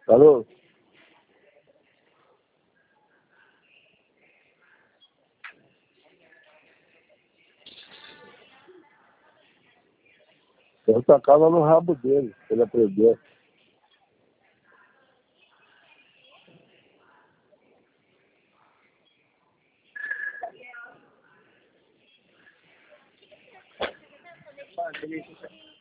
Alô? Eu tacava no rabo dele, pra ele aprender. Beleza.